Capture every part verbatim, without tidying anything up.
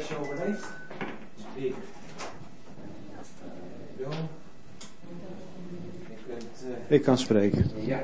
versje overleeft. Ik. Jo. Je kunt, uh... Ik kan spreken. Ja.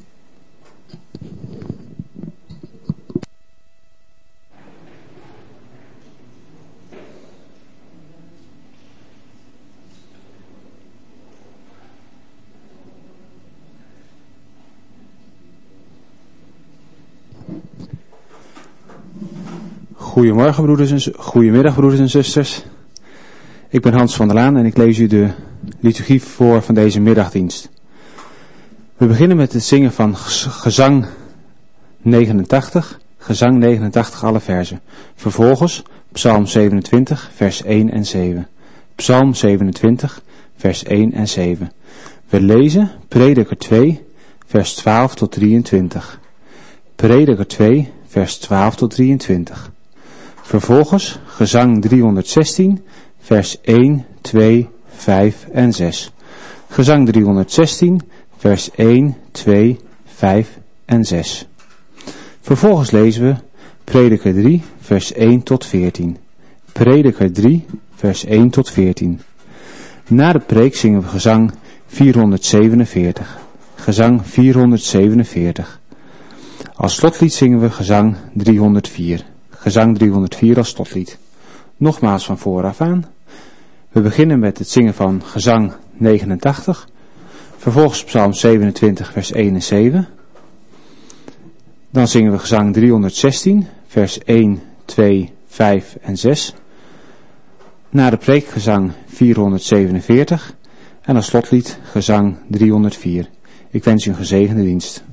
Goedemorgen broeders en z- goedemiddag broeders en zusters. Ik ben Hans van der Laan en ik lees u de liturgie voor van deze middagdienst. We beginnen met het zingen van gezang negenentachtig, gezang negenentachtig alle verzen. Vervolgens Psalm zevenentwintig vers één en zeven. Psalm zevenentwintig vers één en zeven. We lezen Prediker twee vers twaalf tot drieëntwintig. Prediker twee vers twaalf tot drieëntwintig. Vervolgens gezang driehonderdzestien, vers één, twee, vijf en zes. Gezang driehonderdzestien, vers één, twee, vijf en zes. Vervolgens lezen we Prediker drie, vers één tot veertien. Prediker drie, vers één tot veertien. Na de preek zingen we gezang vierhonderdzevenenveertig. Gezang vierhonderdzevenenveertig. Als slotlied zingen we gezang driehonderdvier. Gezang driehonderdvier als slotlied. Nogmaals van vooraf aan. We beginnen met het zingen van gezang negenentachtig. Vervolgens Psalm zevenentwintig vers één en zeven. Dan zingen we gezang driehonderdzestien vers één, twee, vijf en zes. Na de preek gezang vierhonderdzevenenveertig. En als slotlied gezang driehonderdvier. Ik wens u een gezegende dienst.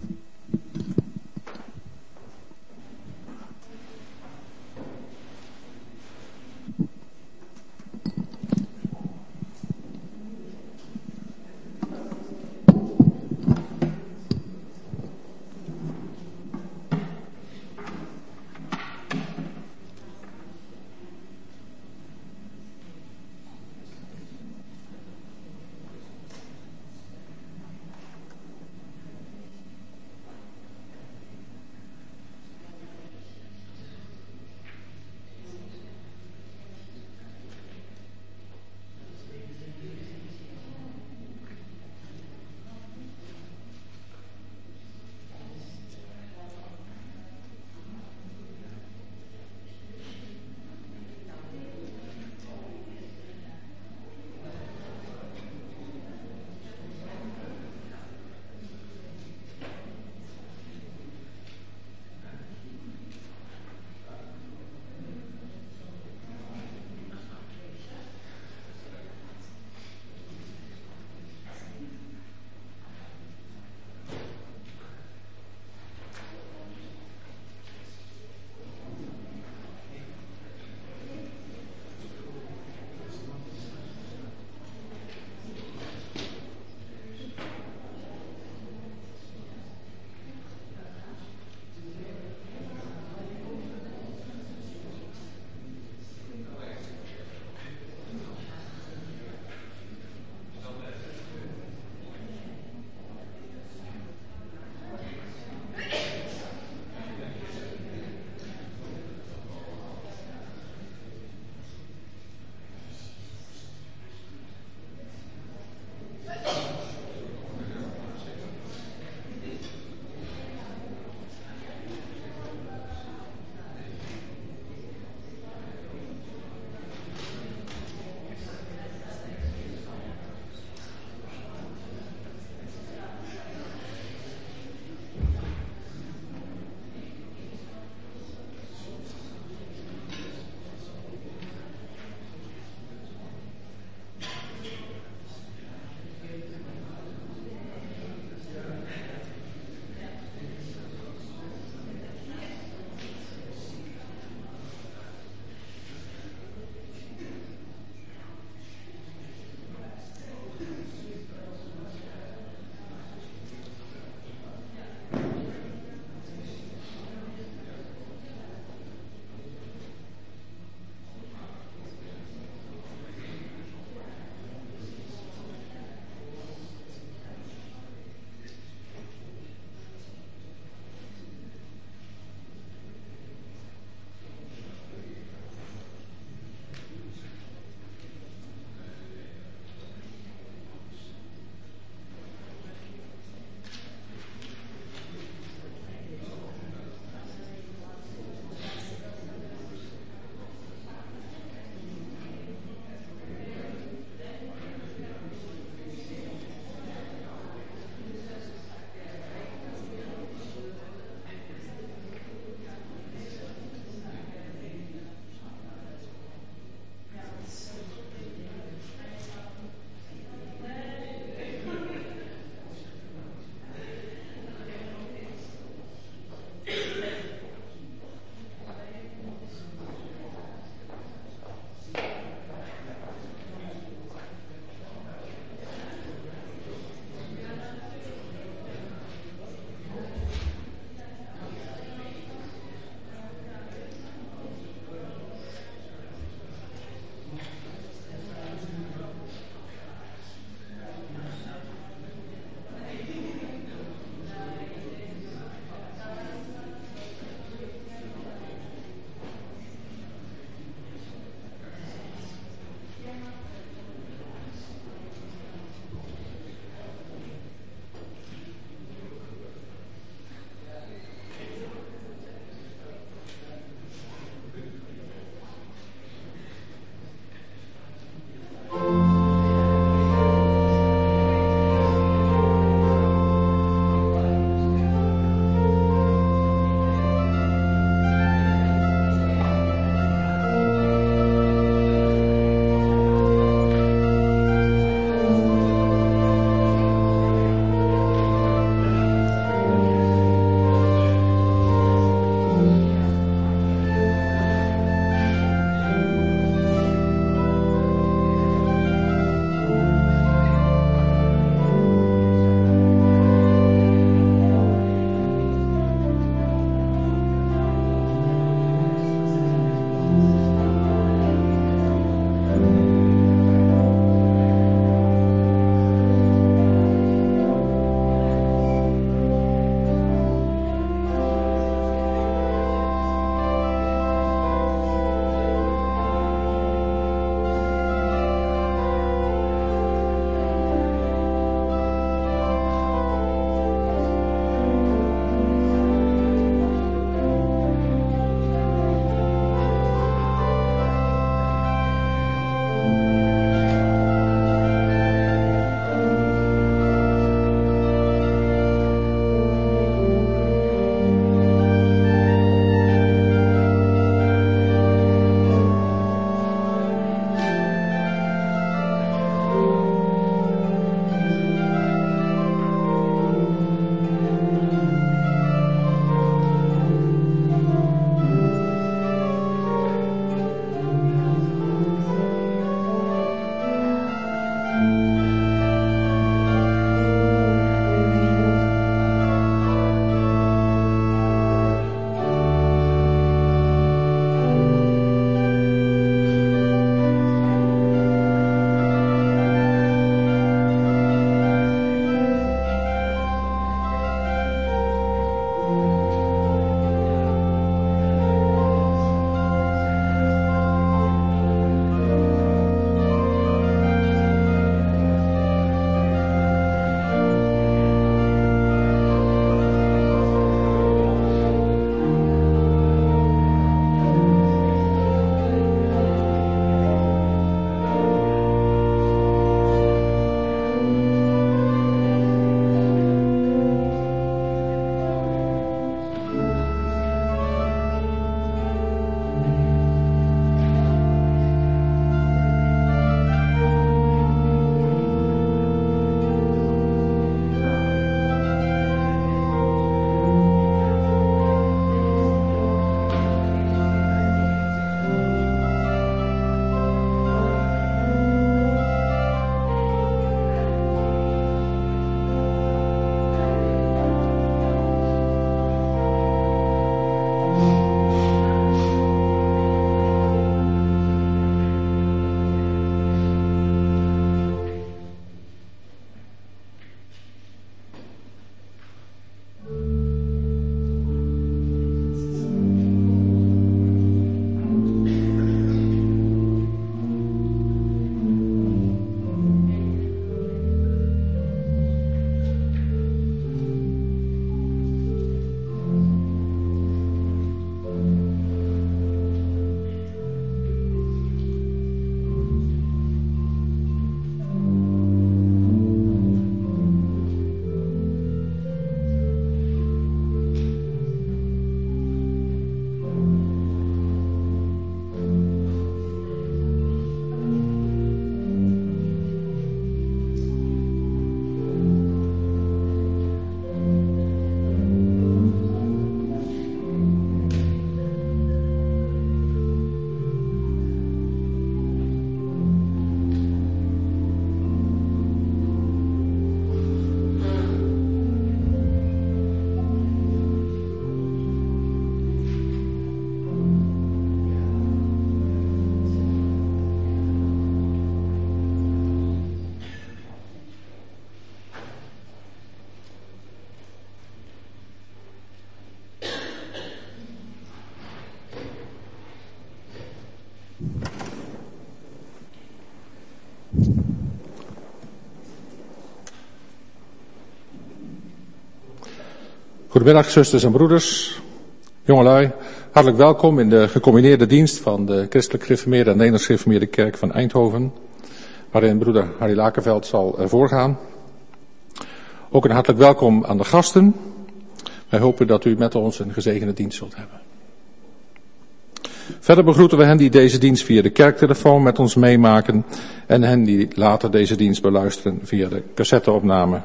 Goedemiddag, zusters en broeders, jongelui. Hartelijk welkom in de gecombineerde dienst van de Christelijk Gereformeerde en Nederlands Gereformeerde Kerk van Eindhoven, waarin broeder Harry Lakenveld zal voorgaan. Ook een hartelijk welkom aan de gasten. Wij hopen dat u met ons een gezegende dienst zult hebben. Verder begroeten we hen die deze dienst via de kerktelefoon met ons meemaken en hen die later deze dienst beluisteren via de cassetteopname.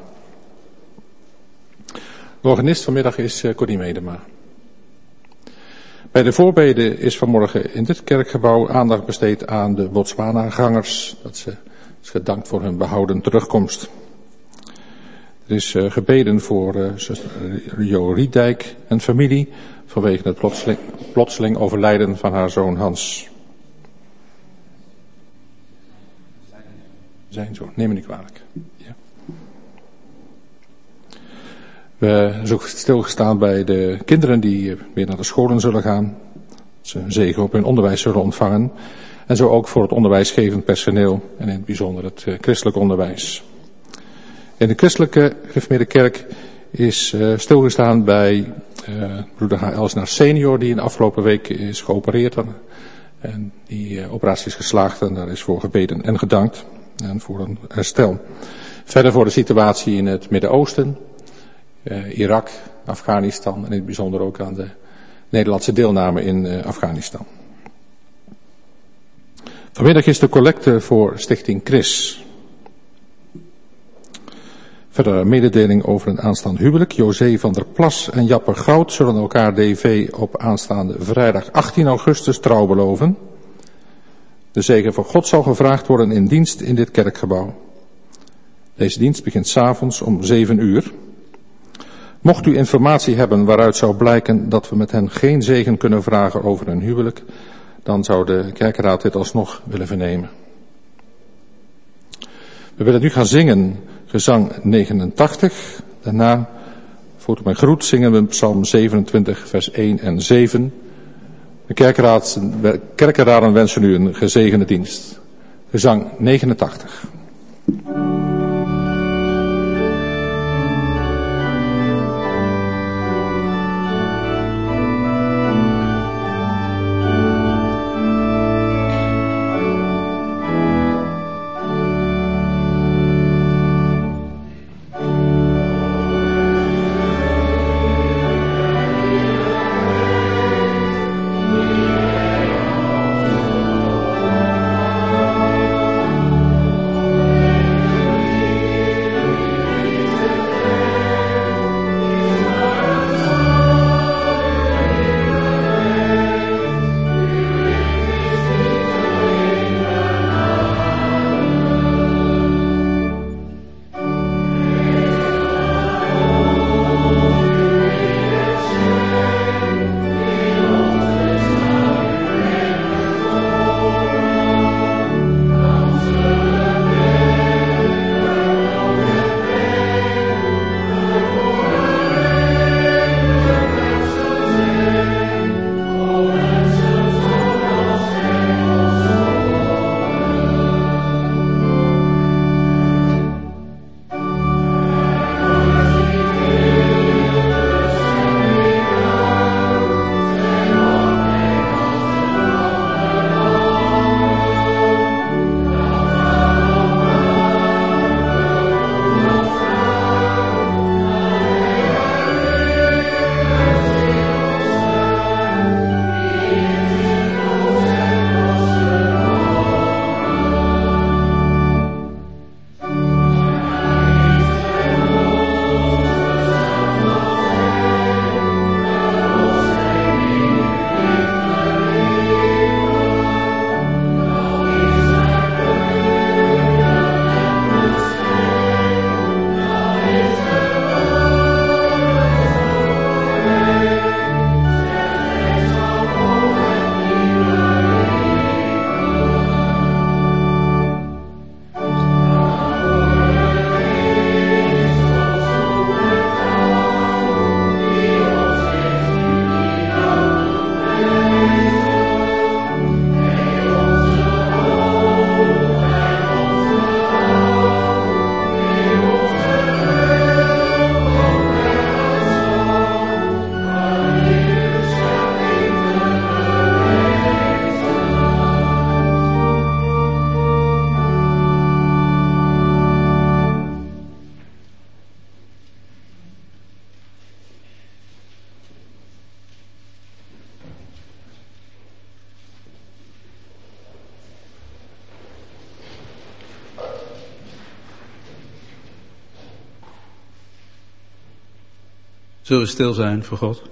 De organist vanmiddag is Corrie Medema. Bij de voorbeden is vanmorgen in dit kerkgebouw aandacht besteed aan de Botswana-gangers. Dat ze is gedankt voor hun behouden terugkomst. Er is uh, gebeden voor uh, zuster Jo Riedijk en familie vanwege het plotseling, plotseling overlijden van haar zoon Hans. Zijn zoon, neem me niet kwalijk. Ja. We zijn ook stilgestaan bij de kinderen die weer naar de scholen zullen gaan. Ze een zegen op hun onderwijs zullen ontvangen. En zo ook voor het onderwijsgevend personeel en in het bijzonder het uh, christelijk onderwijs. In de Christelijke Gereformeerde Kerk is uh, stilgestaan bij uh, broeder H. Elsner senior die in de afgelopen week is geopereerd. En die uh, operatie is geslaagd en daar is voor gebeden en gedankt. En voor een herstel. Verder voor de situatie in het Midden-Oosten, uh, Irak, Afghanistan en in het bijzonder ook aan de Nederlandse deelname in uh, Afghanistan. Vanmiddag is de collecte voor Stichting Chris. Verder een mededeling over een aanstaand huwelijk. José van der Plas en Japper Goud zullen elkaar D V op aanstaande vrijdag achttien augustus trouw beloven. De zegen van God zal gevraagd worden in dienst in dit kerkgebouw. Deze dienst begint 's avonds om zeven uur. Mocht u informatie hebben waaruit zou blijken dat we met hen geen zegen kunnen vragen over een huwelijk, dan zou de kerkenraad dit alsnog willen vernemen. We willen nu gaan zingen gezang negenentachtig. Daarna, voor mijn groet, zingen we psalm zevenentwintig vers één en zeven. De kerkenraad, kerkenraden wensen u een gezegende dienst. Gezang negenentachtig. Thank Zullen we stil zijn voor God?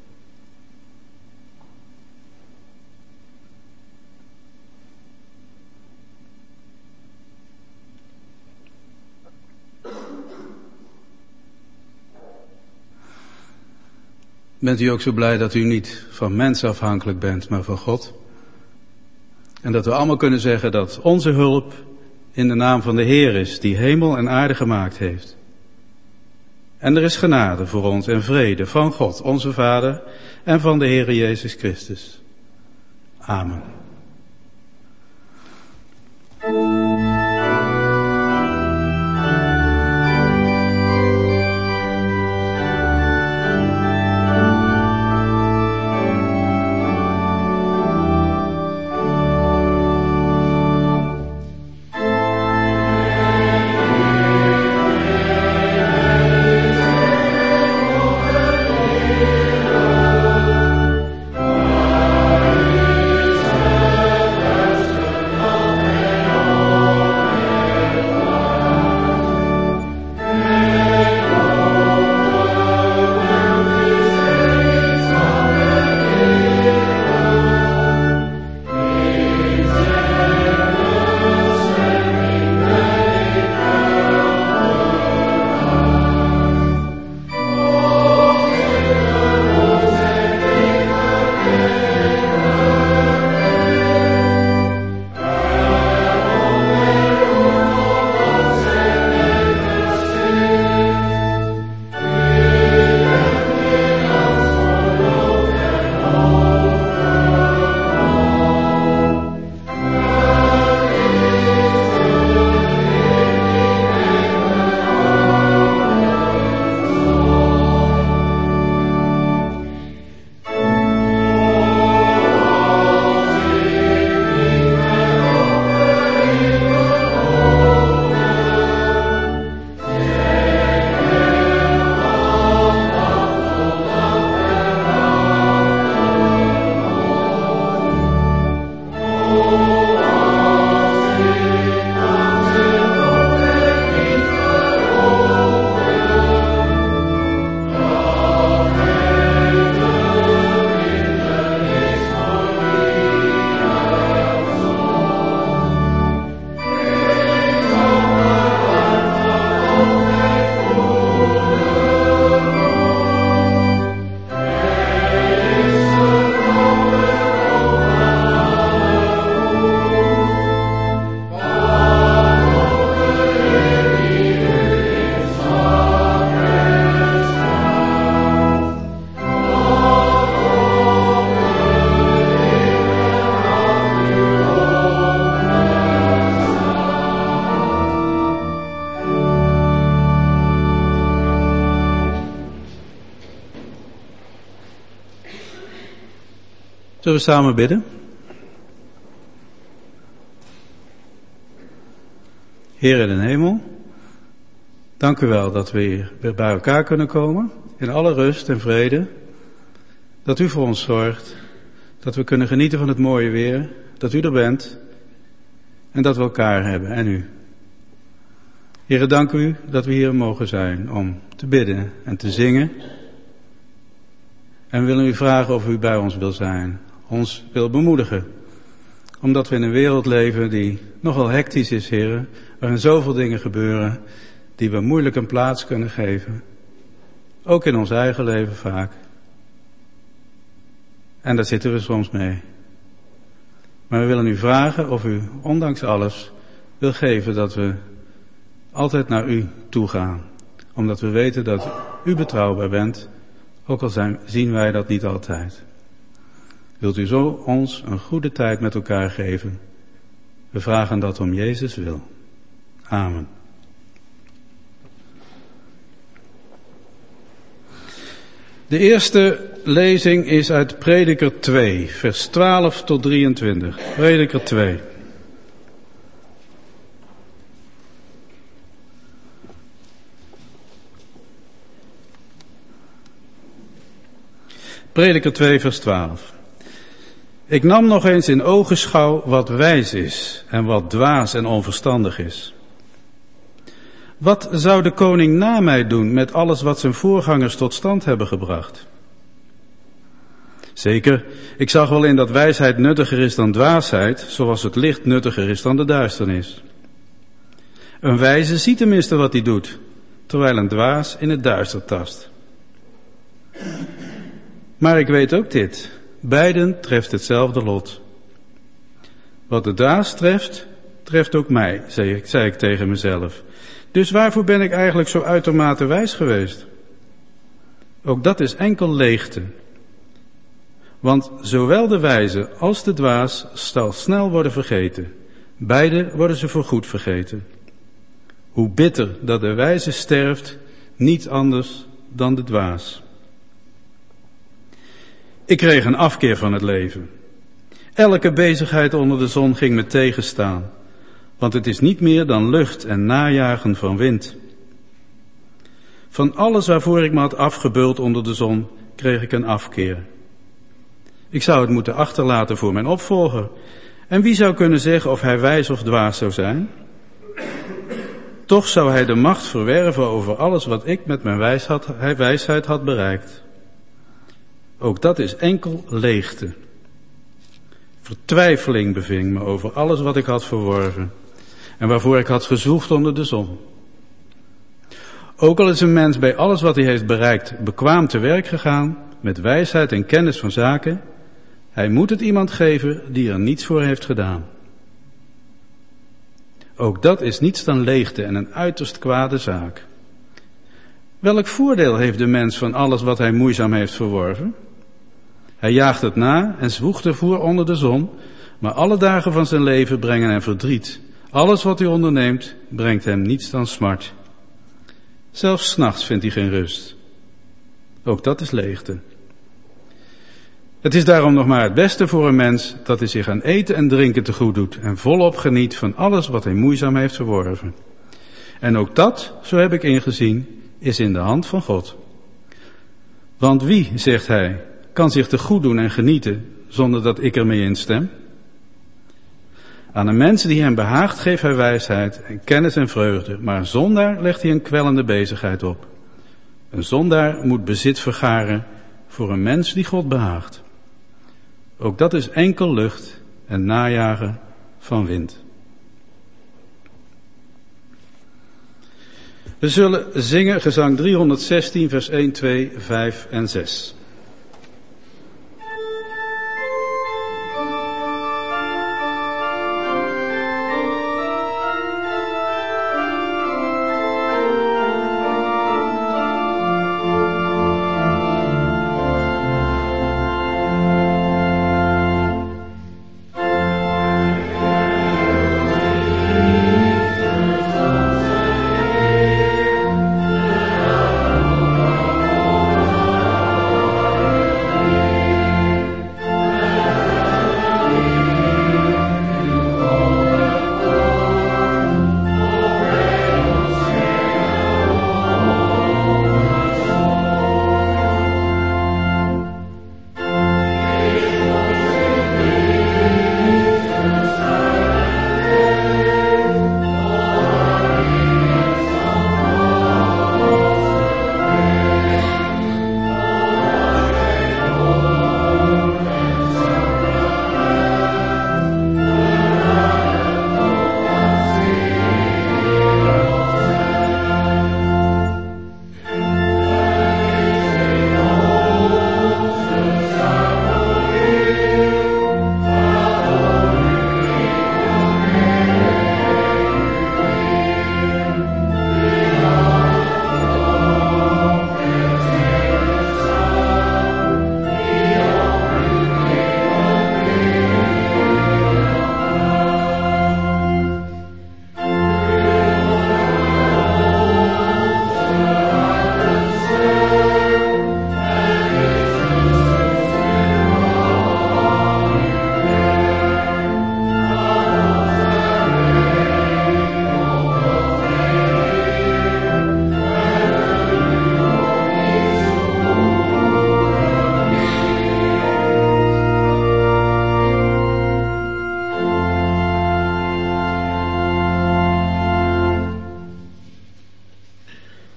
Bent u ook zo blij dat u niet van mensen afhankelijk bent, maar van God? En dat we allemaal kunnen zeggen dat onze hulp in de naam van de Heer is, die hemel en aarde gemaakt heeft. En er is genade voor ons en vrede van God, onze Vader, en van de Heer Jezus Christus. Amen. Zullen we samen bidden? Heer in de hemel, dank u wel dat we hier weer bij elkaar kunnen komen, in alle rust en vrede. Dat u voor ons zorgt, dat we kunnen genieten van het mooie weer, dat u er bent en dat we elkaar hebben en u. Heere, dank u dat we hier mogen zijn om te bidden en te zingen. En we willen u vragen of u bij ons wil zijn, ons wil bemoedigen. Omdat we in een wereld leven die nogal hectisch is, Heere, waarin zoveel dingen gebeuren die we moeilijk een plaats kunnen geven. Ook in ons eigen leven vaak. En daar zitten we soms mee. Maar we willen u vragen of u, ondanks alles, wil geven dat we altijd naar u toe gaan. Omdat we weten dat u betrouwbaar bent, ook al zijn, zien wij dat niet altijd. Wilt u zo ons een goede tijd met elkaar geven? We vragen dat om Jezus wil. Amen. De eerste lezing is uit Prediker twee, vers twaalf tot drieëntwintig. Prediker twee. Prediker twee, vers twaalf. Ik nam nog eens in ogenschouw wat wijs is en wat dwaas en onverstandig is. Wat zou de koning na mij doen met alles wat zijn voorgangers tot stand hebben gebracht? Zeker, ik zag wel in dat wijsheid nuttiger is dan dwaasheid, zoals het licht nuttiger is dan de duisternis. Een wijze ziet tenminste wat hij doet, terwijl een dwaas in het duister tast. Maar ik weet ook dit, beiden treft hetzelfde lot. Wat de dwaas treft, treft ook mij, zei ik, zei ik tegen mezelf. Dus waarvoor ben ik eigenlijk zo uitermate wijs geweest? Ook dat is enkel leegte. Want zowel de wijze als de dwaas zal snel worden vergeten. Beide worden ze voorgoed vergeten. Hoe bitter dat de wijze sterft, niet anders dan de dwaas. Ik kreeg een afkeer van het leven. Elke bezigheid onder de zon ging me tegenstaan. Want het is niet meer dan lucht en najagen van wind. Van alles waarvoor ik me had afgebeuld onder de zon, kreeg ik een afkeer. Ik zou het moeten achterlaten voor mijn opvolger. En wie zou kunnen zeggen of hij wijs of dwaas zou zijn? Toch zou hij de macht verwerven over alles wat ik met mijn wijsheid, wijsheid had bereikt. Ook dat is enkel leegte. Vertwijfeling beving me over alles wat ik had verworven en waarvoor ik had gezwoegd onder de zon. Ook al is een mens bij alles wat hij heeft bereikt bekwaam te werk gegaan, met wijsheid en kennis van zaken, hij moet het iemand geven die er niets voor heeft gedaan. Ook dat is niets dan leegte en een uiterst kwade zaak. Welk voordeel heeft de mens van alles wat hij moeizaam heeft verworven? Hij jaagt het na en zwoegt ervoor onder de zon, maar alle dagen van zijn leven brengen hem verdriet. Alles wat hij onderneemt, brengt hem niets dan smart. Zelfs 's nachts vindt hij geen rust. Ook dat is leegte. Het is daarom nog maar het beste voor een mens dat hij zich aan eten en drinken te goed doet en volop geniet van alles wat hij moeizaam heeft verworven. En ook dat, zo heb ik ingezien, is in de hand van God. Want wie, zegt hij, kan zich te goed doen en genieten zonder dat ik ermee instem? Aan een mens die hem behaagt geeft hij wijsheid en kennis en vreugde, maar een zondaar legt hij een kwellende bezigheid op. Een zondaar moet bezit vergaren voor een mens die God behaagt. Ook dat is enkel lucht en najagen van wind. We zullen zingen gezang driehonderdzestien vers één, twee, vijf en zes. Oh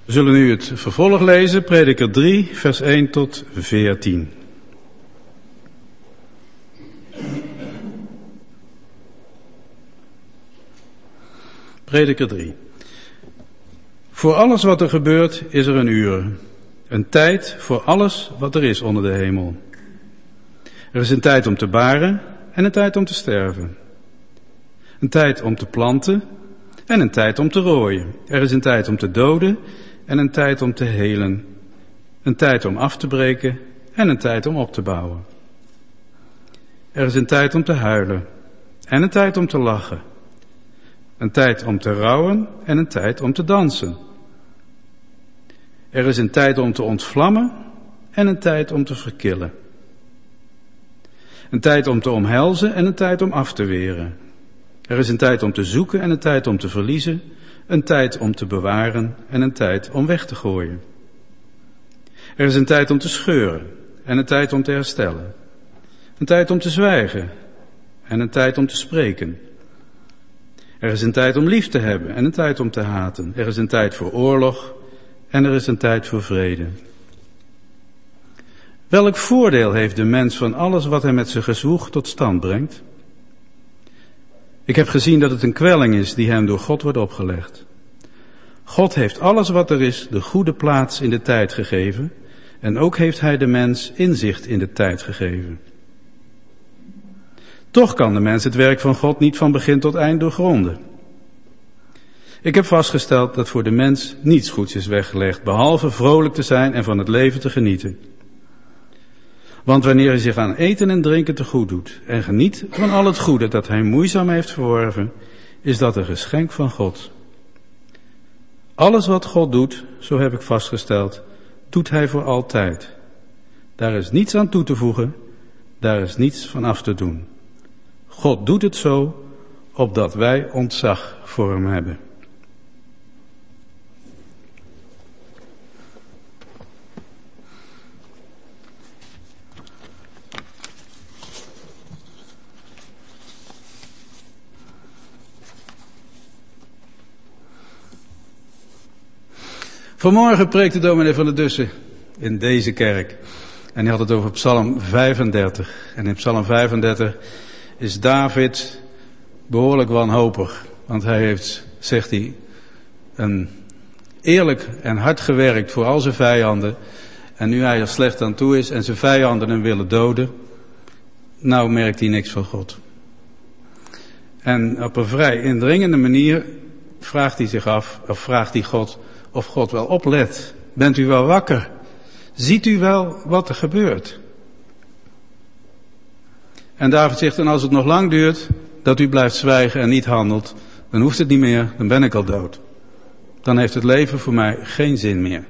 We zullen nu het vervolg lezen, Prediker drie, vers één tot veertien. Prediker drie. Voor alles wat er gebeurt is er een uur. Een tijd voor alles wat er is onder de hemel. Er is een tijd om te baren en een tijd om te sterven. Een tijd om te planten en een tijd om te rooien. Er is een tijd om te doden en een tijd om te helen. Een tijd om af te breken en een tijd om op te bouwen. Er is een tijd om te huilen en een tijd om te lachen. Een tijd om te rouwen en een tijd om te dansen. Er is een tijd om te ontvlammen en een tijd om te verkillen. Een tijd om te omhelzen en een tijd om af te weren. Er is een tijd om te zoeken en een tijd om te verliezen. Een tijd om te bewaren en een tijd om weg te gooien. Er is een tijd om te scheuren en een tijd om te herstellen. Een tijd om te zwijgen en een tijd om te spreken. Er is een tijd om lief te hebben en een tijd om te haten. Er is een tijd voor oorlog en er is een tijd voor vrede. Welk voordeel heeft de mens van alles wat hij met zijn gezwoeg tot stand brengt? Ik heb gezien dat het een kwelling is die hem door God wordt opgelegd. God heeft alles wat er is de goede plaats in de tijd gegeven en ook heeft hij de mens inzicht in de tijd gegeven. Toch kan de mens het werk van God niet van begin tot eind doorgronden. Ik heb vastgesteld dat voor de mens niets goeds is weggelegd, behalve vrolijk te zijn en van het leven te genieten. Want wanneer hij zich aan eten en drinken te goed doet en geniet van al het goede dat hij moeizaam heeft verworven, is dat een geschenk van God. Alles wat God doet, zo heb ik vastgesteld, doet hij voor altijd. Daar is niets aan toe te voegen, daar is niets van af te doen. God doet het zo, opdat wij ontzag voor hem hebben. Vanmorgen preekte dominee van der Dussen in deze kerk. En hij had het over Psalm vijfendertig. En in Psalm vijfendertig is David behoorlijk wanhopig. Want hij heeft, zegt hij, een eerlijk en hard gewerkt voor al zijn vijanden. En nu hij er slecht aan toe is en zijn vijanden hem willen doden, nou merkt hij niks van God. En op een vrij indringende manier vraagt hij zich af, of vraagt hij God, of God wel oplet. Bent u wel wakker? Ziet u wel wat er gebeurt? En David zegt, en als het nog lang duurt, dat u blijft zwijgen en niet handelt, dan hoeft het niet meer, dan ben ik al dood. Dan heeft het leven voor mij geen zin meer.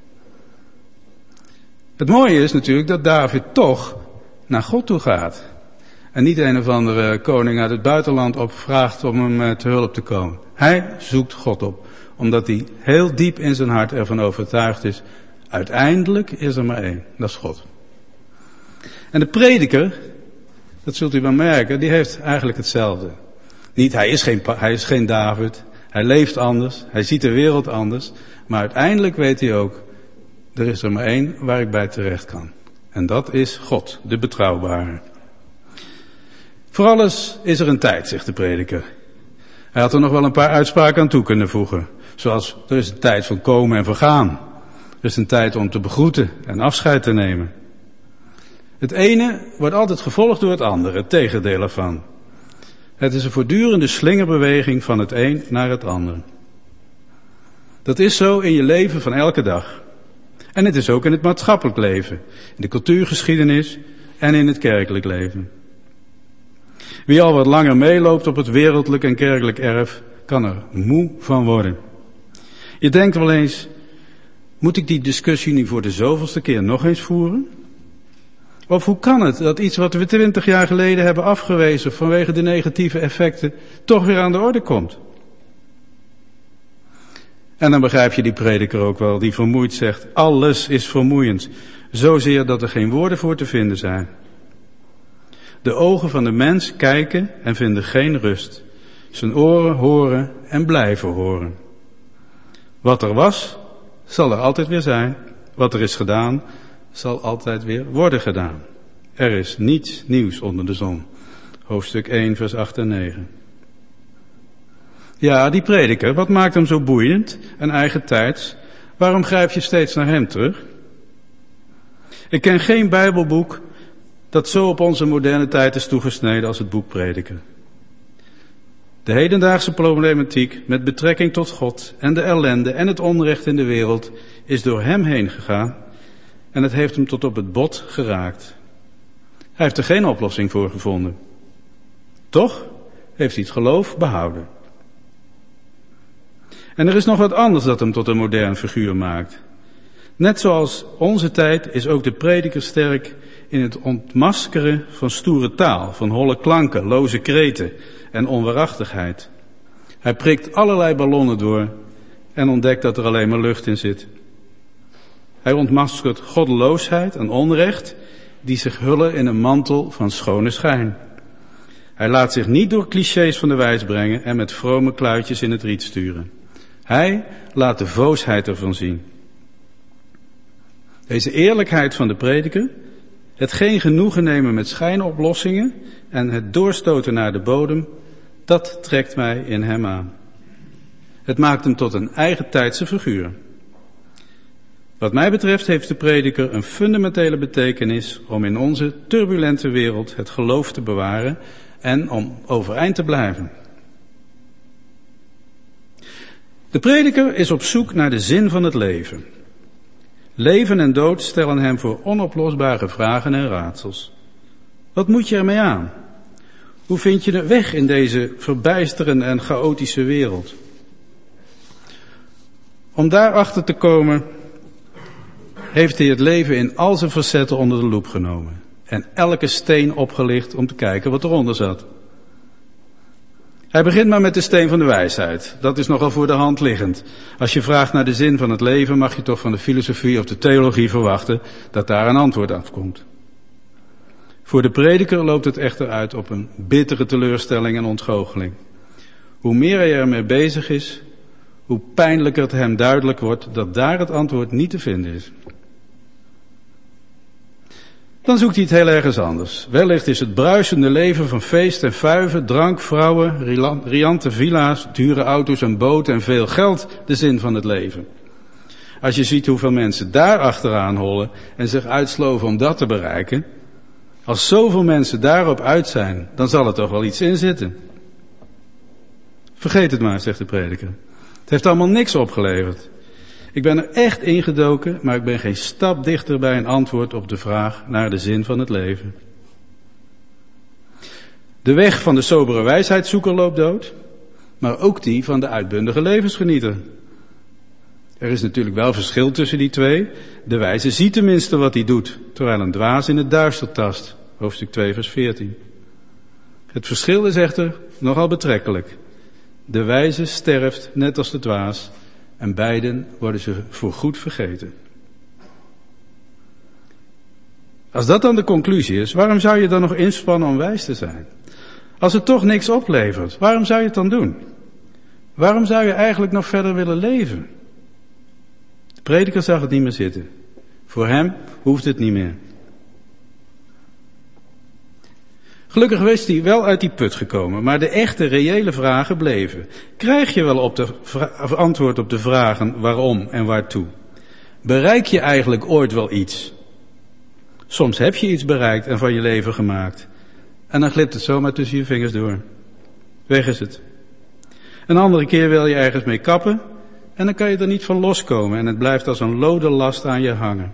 Het mooie is natuurlijk dat David toch naar God toe gaat. En niet een of andere koning uit het buitenland opvraagt om hem te hulp te komen. Hij zoekt God op, omdat hij heel diep in zijn hart ervan overtuigd is, uiteindelijk is er maar één, dat is God. En de prediker, dat zult u wel merken, die heeft eigenlijk hetzelfde. Niet, hij is geen, hij is geen David, hij leeft anders, hij ziet de wereld anders, maar uiteindelijk weet hij ook, er is er maar één waar ik bij terecht kan. En dat is God, de betrouwbare. Voor alles is er een tijd, zegt de prediker. Hij had er nog wel een paar uitspraken aan toe kunnen voegen. Zoals, er is een tijd van komen en vergaan. Er is een tijd om te begroeten en afscheid te nemen. Het ene wordt altijd gevolgd door het andere, het tegendeel ervan. Het is een voortdurende slingerbeweging van het een naar het ander. Dat is zo in je leven van elke dag. En het is ook in het maatschappelijk leven, in de cultuurgeschiedenis en in het kerkelijk leven. Wie al wat langer meeloopt op het wereldlijk en kerkelijk erf, kan er moe van worden. Je denkt wel eens, moet ik die discussie nu voor de zoveelste keer nog eens voeren? Of hoe kan het dat iets wat we twintig jaar geleden hebben afgewezen vanwege de negatieve effecten toch weer aan de orde komt? En dan begrijp je die prediker ook wel, die vermoeid zegt, alles is vermoeiend, zozeer dat er geen woorden voor te vinden zijn. De ogen van de mens kijken en vinden geen rust. Zijn oren horen en blijven horen. Wat er was, zal er altijd weer zijn. Wat er is gedaan, zal altijd weer worden gedaan. Er is niets nieuws onder de zon. Hoofdstuk één, vers acht en negen. Ja, die prediker, wat maakt hem zo boeiend en eigentijds? Waarom grijp je steeds naar hem terug? Ik ken geen Bijbelboek dat zo op onze moderne tijd is toegesneden als het boek Prediker. De hedendaagse problematiek met betrekking tot God en de ellende en het onrecht in de wereld is door hem heen gegaan en het heeft hem tot op het bot geraakt. Hij heeft er geen oplossing voor gevonden. Toch heeft hij het geloof behouden. En er is nog wat anders dat hem tot een modern figuur maakt. Net zoals onze tijd is ook de prediker sterk in het ontmaskeren van stoere taal, van holle klanken, loze kreten en onwaarachtigheid. Hij prikt allerlei ballonnen door en ontdekt dat er alleen maar lucht in zit. Hij ontmaskert goddeloosheid en onrecht die zich hullen in een mantel van schone schijn. Hij laat zich niet door clichés van de wijs brengen en met vrome kluitjes in het riet sturen. Hij laat de voosheid ervan zien. Deze eerlijkheid van de prediker, het geen genoegen nemen met schijnoplossingen en het doorstoten naar de bodem, dat trekt mij in hem aan. Het maakt hem tot een eigentijdse figuur. Wat mij betreft heeft de prediker een fundamentele betekenis om in onze turbulente wereld het geloof te bewaren en om overeind te blijven. De prediker is op zoek naar de zin van het leven. Leven en dood stellen hem voor onoplosbare vragen en raadsels. Wat moet je ermee aan? Hoe vind je de weg in deze verbijsterende en chaotische wereld? Om daarachter te komen, heeft hij het leven in al zijn facetten onder de loep genomen. En elke steen opgelicht om te kijken wat eronder zat. Hij begint maar met de steen van de wijsheid. Dat is nogal voor de hand liggend. Als je vraagt naar de zin van het leven, mag je toch van de filosofie of de theologie verwachten dat daar een antwoord afkomt. Voor de prediker loopt het echter uit op een bittere teleurstelling en ontgoocheling. Hoe meer hij ermee bezig is, hoe pijnlijker het hem duidelijk wordt dat daar het antwoord niet te vinden is. Dan zoekt hij het heel ergens anders. Wellicht is het bruisende leven van feest en fuiven, drank, vrouwen, riante villa's, dure auto's en boten en veel geld de zin van het leven. Als je ziet hoeveel mensen daar achteraan hollen en zich uitsloven om dat te bereiken. Als zoveel mensen daarop uit zijn, dan zal er toch wel iets in zitten. Vergeet het maar, zegt de prediker. Het heeft allemaal niks opgeleverd. Ik ben er echt ingedoken, maar ik ben geen stap dichter bij een antwoord op de vraag naar de zin van het leven. De weg van de sobere wijsheidszoeker loopt dood, maar ook die van de uitbundige levensgenieter. Er is natuurlijk wel verschil tussen die twee. De wijze ziet tenminste wat hij doet, terwijl een dwaas in het duister tast. Hoofdstuk twee, vers veertien. Het verschil is echter nogal betrekkelijk. De wijze sterft net als de dwaas. En beiden worden ze voorgoed vergeten. Als dat dan de conclusie is, waarom zou je dan nog inspannen om wijs te zijn? Als het toch niks oplevert, waarom zou je het dan doen? Waarom zou je eigenlijk nog verder willen leven? De prediker zag het niet meer zitten. Voor hem hoeft het niet meer. Gelukkig was hij wel uit die put gekomen, maar de echte, reële vragen bleven. Krijg je wel op de vra- antwoord op de vragen waarom en waartoe? Bereik je eigenlijk ooit wel iets? Soms heb je iets bereikt en van je leven gemaakt. En dan glipt het zomaar tussen je vingers door. Weg is het. Een andere keer wil je ergens mee kappen en dan kan je er niet van loskomen en het blijft als een lode last aan je hangen.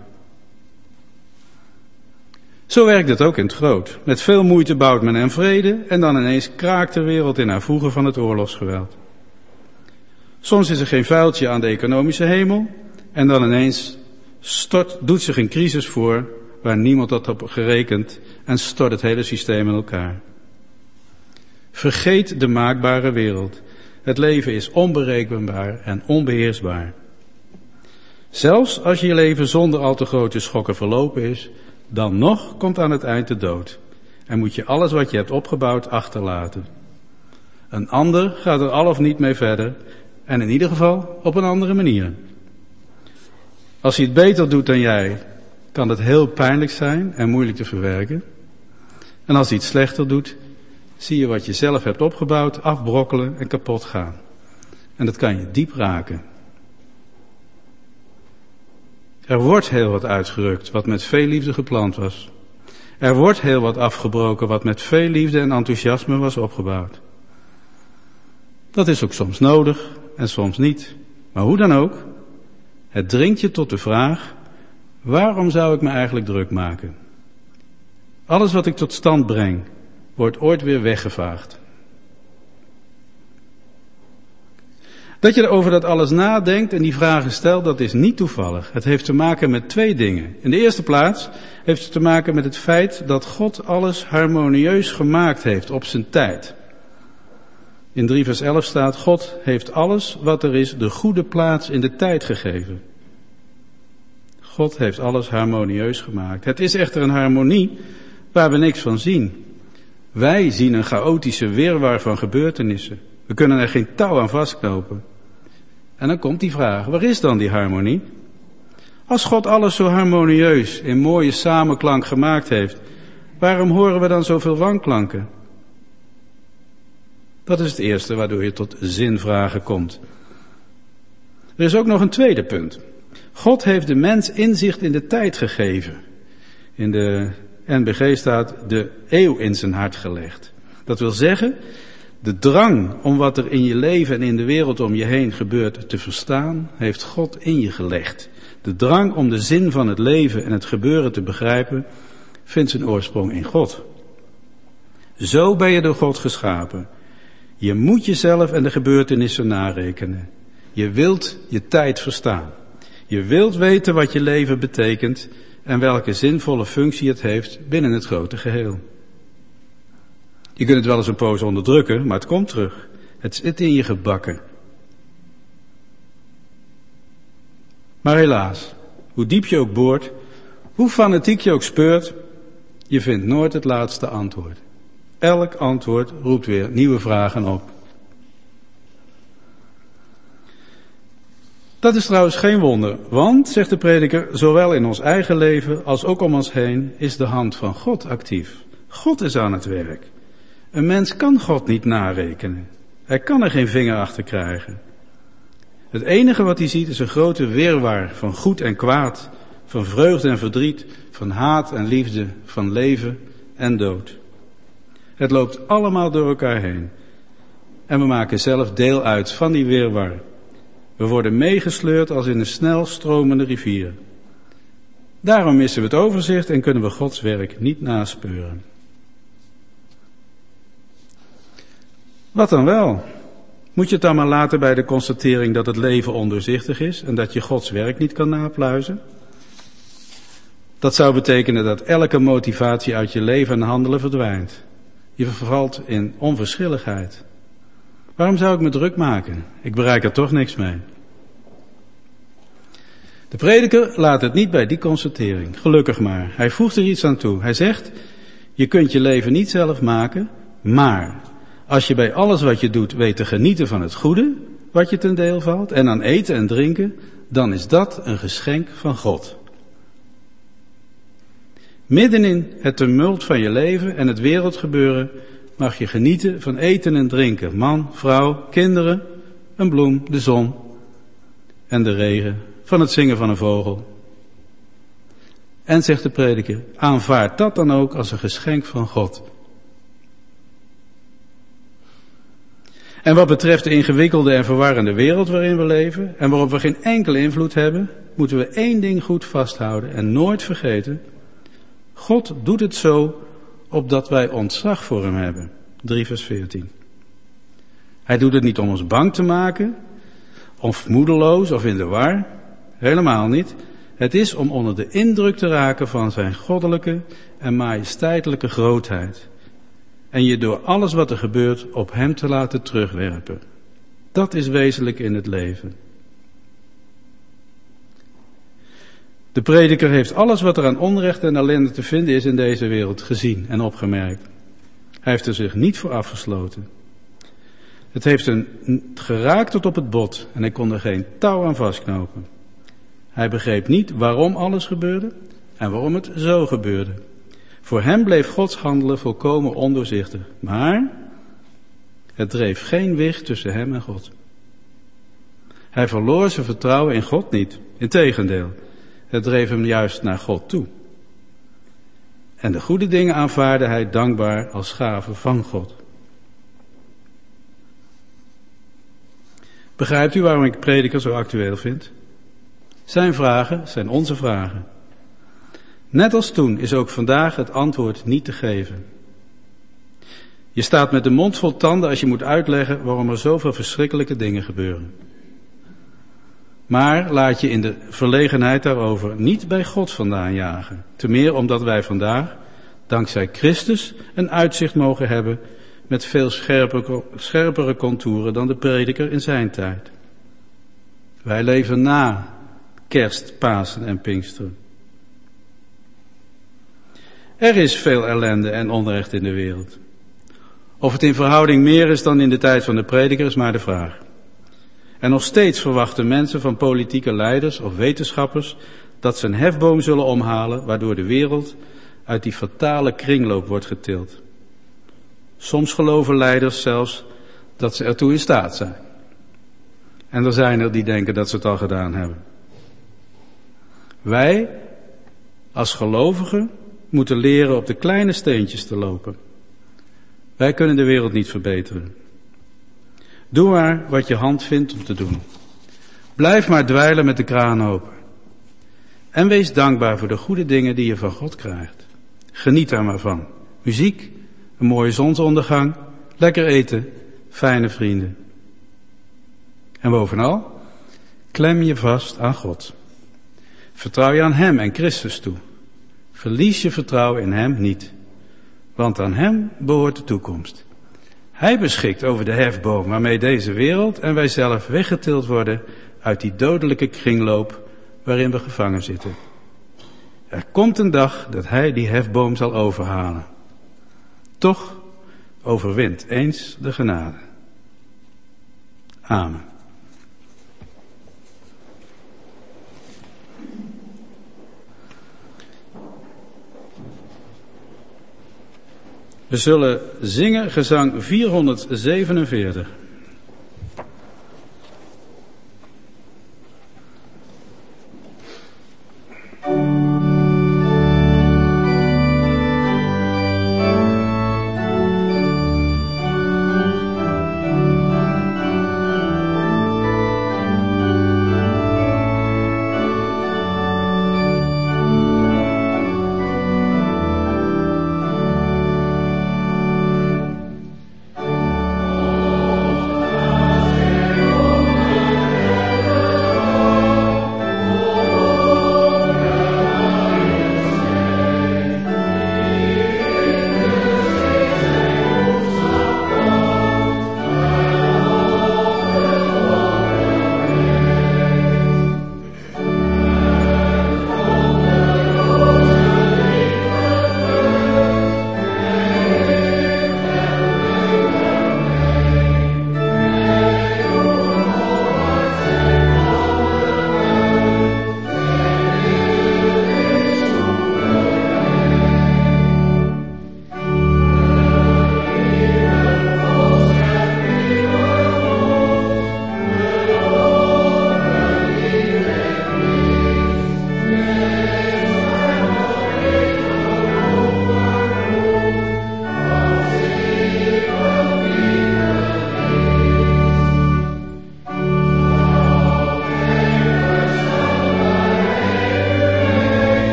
Zo werkt het ook in het groot. Met veel moeite bouwt men en vrede en dan ineens kraakt de wereld in haar voegen van het oorlogsgeweld. Soms is er geen vuiltje aan de economische hemel en dan ineens stort, doet zich een crisis voor waar niemand had op gerekend en stort het hele systeem in elkaar. Vergeet de maakbare wereld. Het leven is onberekenbaar en onbeheersbaar. Zelfs als je leven zonder al te grote schokken verlopen is, dan nog komt aan het eind de dood. En moet je alles wat je hebt opgebouwd achterlaten. Een ander gaat er al of niet mee verder. En in ieder geval op een andere manier. Als hij het beter doet dan jij, kan het heel pijnlijk zijn en moeilijk te verwerken. En als hij het slechter doet, zie je wat je zelf hebt opgebouwd, afbrokkelen en kapot gaan. En dat kan je diep raken. Er wordt heel wat uitgerukt wat met veel liefde geplant was. Er wordt heel wat afgebroken wat met veel liefde en enthousiasme was opgebouwd. Dat is ook soms nodig en soms niet. Maar hoe dan ook, het dringt je tot de vraag, waarom zou ik me eigenlijk druk maken? Alles wat ik tot stand breng, wordt ooit weer weggevaagd. Dat je over dat alles nadenkt en die vragen stelt, dat is niet toevallig. Het heeft te maken met twee dingen. In de eerste plaats heeft het te maken met het feit dat God alles harmonieus gemaakt heeft op zijn tijd. In drie vers elf staat, God heeft alles wat er is de goede plaats in de tijd gegeven. God heeft alles harmonieus gemaakt. Het is echter een harmonie waar we niks van zien. Wij zien een chaotische wirwar van gebeurtenissen. We kunnen er geen touw aan vastknopen. En dan komt die vraag, waar is dan die harmonie? Als God alles zo harmonieus in mooie samenklank gemaakt heeft, waarom horen we dan zoveel wanklanken? Dat is het eerste waardoor je tot zinvragen komt. Er is ook nog een tweede punt. God heeft de mens inzicht in de tijd gegeven. In de N B G staat de eeuw in zijn hart gelegd. Dat wil zeggen, de drang om wat er in je leven en in de wereld om je heen gebeurt te verstaan, heeft God in je gelegd. De drang om de zin van het leven en het gebeuren te begrijpen, vindt zijn oorsprong in God. Zo ben je door God geschapen. Je moet jezelf en de gebeurtenissen narekenen. Je wilt je tijd verstaan. Je wilt weten wat je leven betekent en welke zinvolle functie het heeft binnen het grote geheel. Je kunt het wel eens een poos onderdrukken, maar het komt terug. Het zit in je gebakken. Maar helaas, hoe diep je ook boort, hoe fanatiek je ook speurt, je vindt nooit het laatste antwoord. Elk antwoord roept weer nieuwe vragen op. Dat is trouwens geen wonder, want, zegt de prediker, zowel in ons eigen leven als ook om ons heen is de hand van God actief. God is aan het werk. Een mens kan God niet narekenen. Hij kan er geen vinger achter krijgen. Het enige wat hij ziet is een grote wirwar van goed en kwaad, van vreugde en verdriet, van haat en liefde, van leven en dood. Het loopt allemaal door elkaar heen. En we maken zelf deel uit van die wirwar. We worden meegesleurd als in een snel stromende rivier. Daarom missen we het overzicht en kunnen we Gods werk niet naspeuren. Wat dan wel? Moet je het dan maar laten bij de constatering dat het leven ondoorzichtig is en dat je Gods werk niet kan napluizen? Dat zou betekenen dat elke motivatie uit je leven en handelen verdwijnt. Je vervalt in onverschilligheid. Waarom zou ik me druk maken? Ik bereik er toch niks mee. De prediker laat het niet bij die constatering. Gelukkig maar. Hij voegt er iets aan toe. Hij zegt, je kunt je leven niet zelf maken, maar als je bij alles wat je doet weet te genieten van het goede, wat je ten deel valt, en aan eten en drinken, dan is dat een geschenk van God. Midden in het tumult van je leven en het wereldgebeuren mag je genieten van eten en drinken. Man, vrouw, kinderen, een bloem, de zon en de regen, van het zingen van een vogel. En, zegt de prediker, aanvaard dat dan ook als een geschenk van God. En wat betreft de ingewikkelde en verwarrende wereld waarin we leven en waarop we geen enkele invloed hebben, moeten we één ding goed vasthouden en nooit vergeten. God doet het zo opdat wij ontzag voor hem hebben. drie vers veertien. Hij doet het niet om ons bang te maken, of moedeloos of in de war. Helemaal niet. Het is om onder de indruk te raken van zijn goddelijke en majesteitelijke grootheid. En je door alles wat er gebeurt op hem te laten terugwerpen. Dat is wezenlijk in het leven. De prediker heeft alles wat er aan onrecht en ellende te vinden is in deze wereld gezien en opgemerkt. Hij heeft er zich niet voor afgesloten. Het heeft hem geraakt tot op het bot en hij kon er geen touw aan vastknopen. Hij begreep niet waarom alles gebeurde en waarom het zo gebeurde. Voor hem bleef Gods handelen volkomen ondoorzichtig. Maar het dreef geen wicht tussen hem en God. Hij verloor zijn vertrouwen in God niet. Integendeel, het dreef hem juist naar God toe. En de goede dingen aanvaarde hij dankbaar als gave van God. Begrijpt u waarom ik prediker zo actueel vind? Zijn vragen zijn onze vragen. Net als toen is ook vandaag het antwoord niet te geven. Je staat met de mond vol tanden als je moet uitleggen waarom er zoveel verschrikkelijke dingen gebeuren. Maar laat je in de verlegenheid daarover niet bij God vandaan jagen. Te meer omdat wij vandaag, dankzij Christus, een uitzicht mogen hebben met veel scherper, scherpere contouren dan de prediker in zijn tijd. Wij leven na Kerst, Pasen en Pinksteren. Er is veel ellende en onrecht in de wereld. Of het in verhouding meer is dan in de tijd van de prediker is maar de vraag. En nog steeds verwachten mensen van politieke leiders of wetenschappers dat ze een hefboom zullen omhalen waardoor de wereld uit die fatale kringloop wordt getild. Soms geloven leiders zelfs dat ze ertoe in staat zijn. En er zijn er die denken dat ze het al gedaan hebben. Wij, als gelovigen, moeten leren op de kleine steentjes te lopen. Wij kunnen de wereld niet verbeteren. Doe maar wat je hand vindt om te doen. Blijf maar dweilen met de kraan open. En wees dankbaar voor de goede dingen die je van God krijgt. Geniet daar maar van. Muziek, een mooie zonsondergang, lekker eten, fijne vrienden. En bovenal, klem je vast aan God. Vertrouw je aan Hem en Christus toe. Verlies je vertrouwen in Hem niet. Want aan Hem behoort de toekomst. Hij beschikt over de hefboom waarmee deze wereld en wij zelf weggetild worden uit die dodelijke kringloop waarin we gevangen zitten. Er komt een dag dat Hij die hefboom zal overhalen. Toch overwint eens de genade. Amen. We zullen zingen gezang vierhonderdzevenenveertig.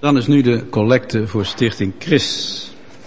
Dan is nu de collecte voor Stichting Chris.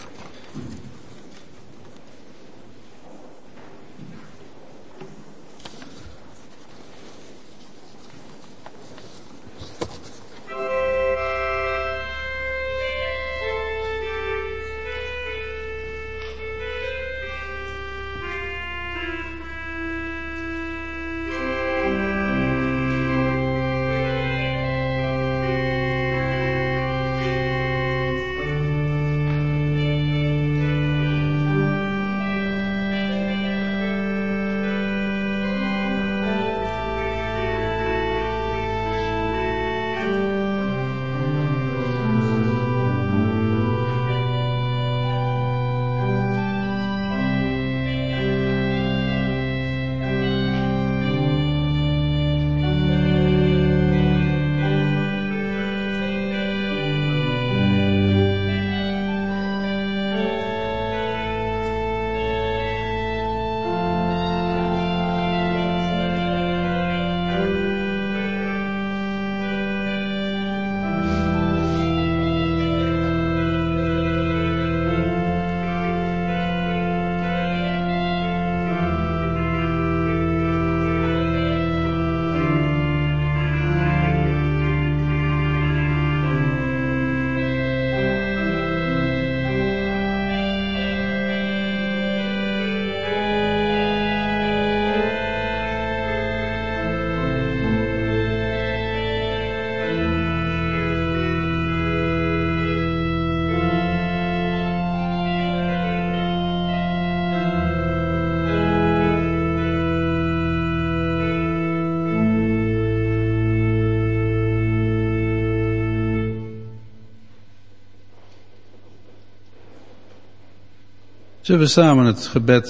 Zullen we samen het gebed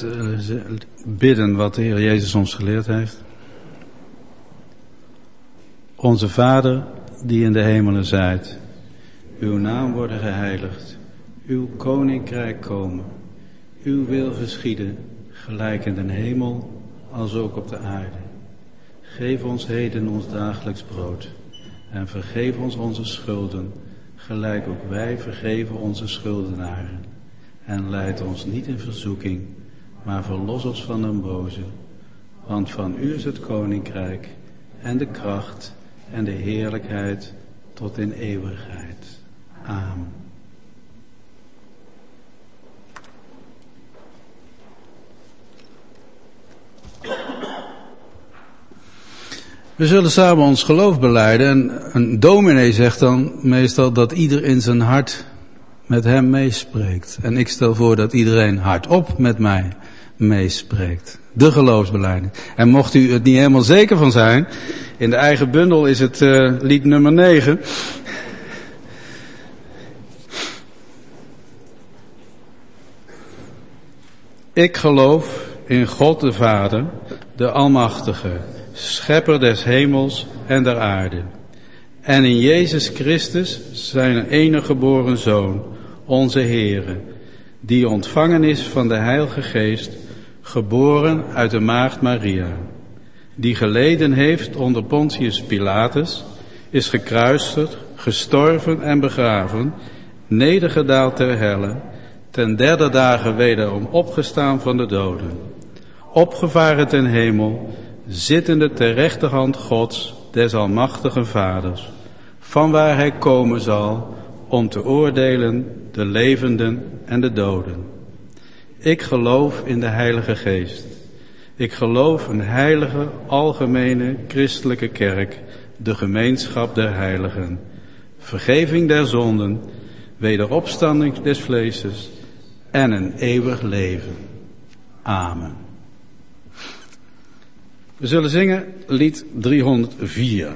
bidden wat de Heer Jezus ons geleerd heeft? Onze Vader, die in de hemelen zijt, uw naam worden geheiligd, uw koninkrijk komen, uw wil geschieden, gelijk in de hemel als ook op de aarde. Geef ons heden ons dagelijks brood en vergeef ons onze schulden, gelijk ook wij vergeven onze schuldenaren. En leid ons niet in verzoeking, maar verlos ons van den boze. Want van u is het koninkrijk en de kracht en de heerlijkheid tot in eeuwigheid. Amen. We zullen samen ons geloof belijden. En een dominee zegt dan meestal dat ieder in zijn hart met hem meespreekt. En ik stel voor dat iedereen hardop met mij meespreekt. De geloofsbelijdenis. En mocht u het niet helemaal zeker van zijn, in de eigen bundel is het uh, lied nummer negen. Ik geloof in God de Vader, de Almachtige, Schepper des hemels en der aarde. En in Jezus Christus, zijn enige geboren Zoon, onze Heere, die ontvangen is van de Heilige Geest, geboren uit de maagd Maria, die geleden heeft onder Pontius Pilatus, is gekruisigd, gestorven en begraven, nedergedaald ter helle, ten derde dagen wederom opgestaan van de doden, opgevaren ten hemel, zittende ter rechterhand Gods, des almachtigen Vaders, vanwaar hij komen zal om te oordelen de levenden en de doden. Ik geloof in de Heilige Geest. Ik geloof een heilige, algemene, christelijke kerk, de gemeenschap der heiligen, vergeving der zonden, wederopstanding des vleeses en een eeuwig leven. Amen. We zullen zingen lied driehonderdvier.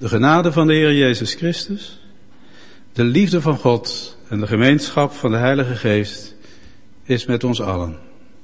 De genade van de Heer Jezus Christus, de liefde van God en de gemeenschap van de Heilige Geest is met ons allen.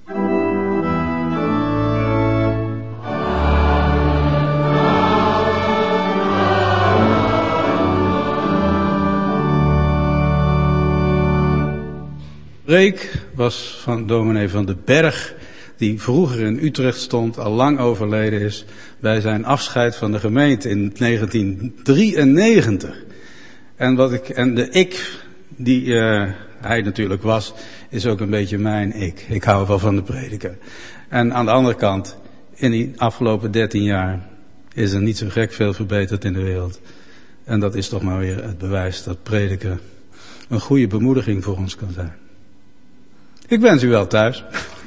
De preek was van dominee Van den Berg, die vroeger in Utrecht stond, al lang overleden is, bij zijn afscheid van de gemeente in negentien drieënnegentig. En, wat ik, en de ik, die uh, hij natuurlijk was, is ook een beetje mijn ik. Ik hou wel van de prediker. En aan de andere kant, in die afgelopen dertien jaar is er niet zo gek veel verbeterd in de wereld. En dat is toch maar weer het bewijs dat prediken een goede bemoediging voor ons kan zijn. Ik wens u wel thuis.